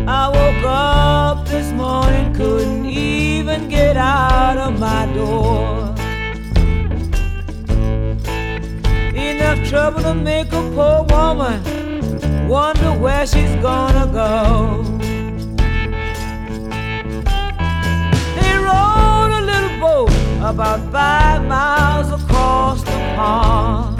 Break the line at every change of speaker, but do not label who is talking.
I woke up this morning, couldn't even get out of my door. Enough trouble to make a poor woman wonder where she's gonna go. They rowed a little boat about 5 miles across the pond.